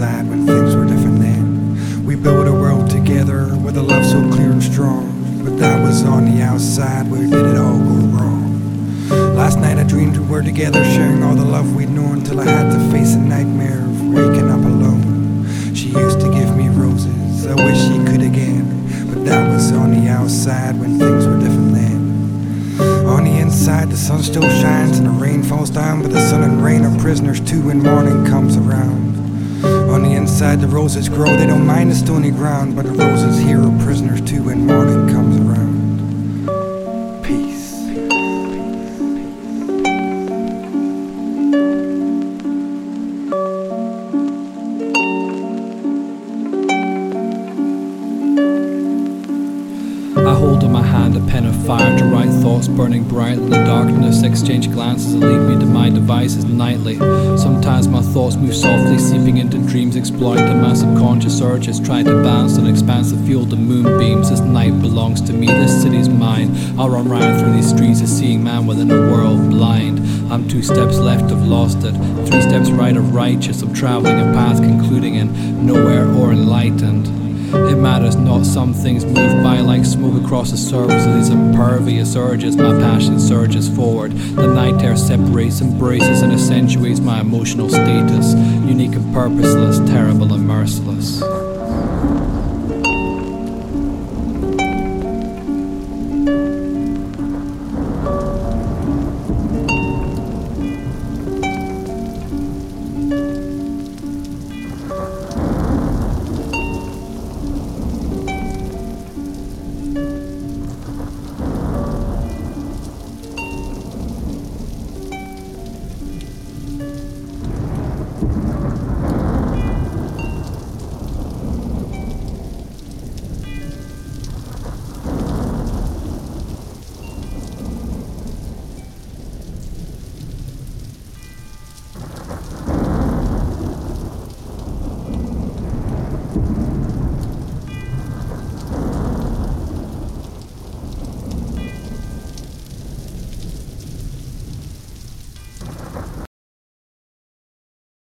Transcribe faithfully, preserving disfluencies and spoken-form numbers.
outside when things were different then. We built a world together with a love so clear and strong, but that was on the outside where did it all go wrong. Last night I dreamed we were together, sharing all the love we'd known, till I had to face a nightmare of waking up alone. She used to give me roses, I wish she could again, but that was on the outside when things were different then. On the inside the sun still shines and the rain falls down, but the sun and rain are prisoners too when morning comes around. On the inside the roses grow, they don't mind the stony ground, but the roses here are prisoners too when morning comes around. Peace. I hold in my hand a pen of fire to write thoughts burning bright in the darkness, exchange glances that lead me to my devices nightly. Sometimes my thoughts move softly, seeping into dreams, exploiting my subconscious urges, trying to balance an expansive field of moonbeams. This night belongs to me, this city's mine. I'll run round through these streets, a seeing man within a world blind. I'm two steps left, I've lost it. Three steps right of righteous, I'm travelling a path concluding in nowhere or enlightened. It matters not, some things move by like smoke across the surface of these impervious urges. My passion surges forward, the night air separates, embraces and accentuates my emotional status, unique and purposeless, terrible and merciless.